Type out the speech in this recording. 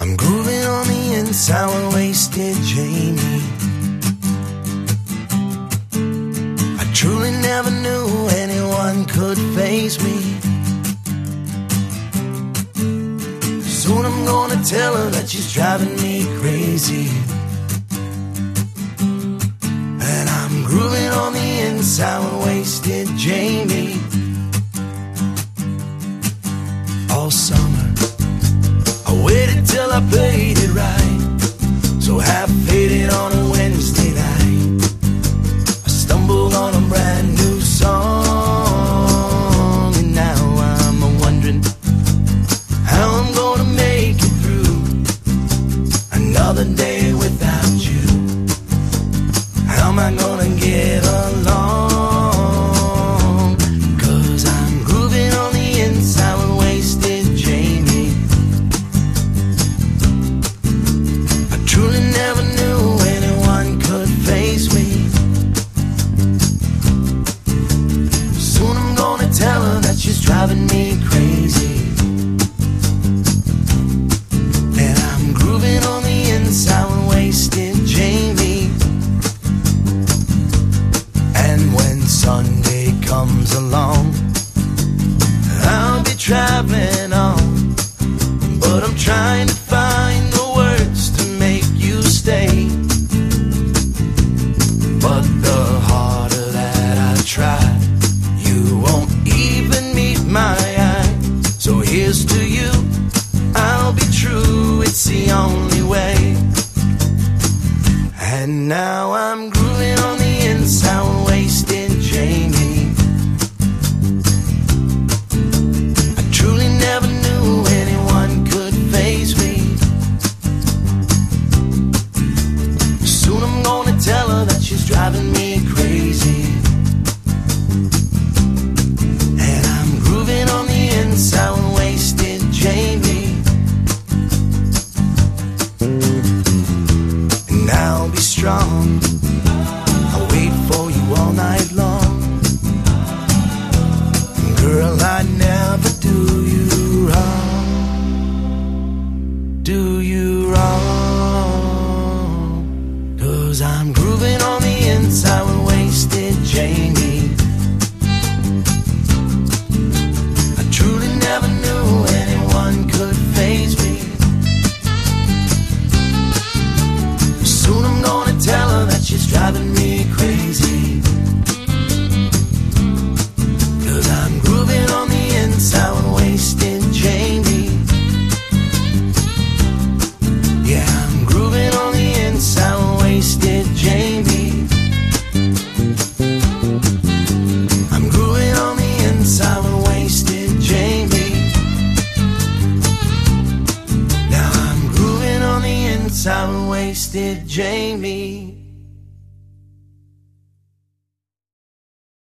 I'm grooving on the inside with wasted Jamie. I truly never knew anyone could faze me. Soon I'm gonna tell her that she's driving me crazy. And I'm grooving on the inside with wasted Jamie. All summer I waited till I played it right, so half faded on a Wednesday night. I stumbled on a brand new song, and now I'm wondering how I'm gonna make it through another day without you. How am I gonna get along? 'Cause I'm grooving on the inside with wasted Jamie. I truly never knew anyone could face me. Soon I'm gonna tell her that she's driving me crazy. And I'm grooving on the inside with wasted Jamie. And when Sunday comes along, I'll be traveling on, but I'm trying to find the words to make you stay. But the harder that I try, you won't even meet my eye. So here's to you, I'll be true, it's the only way. And now I'm grooving on the inside with wasted Jamie. I truly never knew anyone could faze me. Soon I'm gonna tell her that she's driving me crazy. And I'm grooving on the inside with wasted Jamie. And I'll be strong, I'll wait for you all night long. Girl, I never do you wrong, do you wrong. 'Cause I'm grooving on the inside with wasted Jamie. I truly never knew anyone could faze me. Soon I'm gonna tell her that she's driving me crazy. 'Cause I'm grooving on the inside with wasted Jamie. Yeah, I'm grooving on the inside with wasted Jamie. I'm grooving on the inside with wasted Jamie. Now I'm grooving on the inside with wasted Jamie.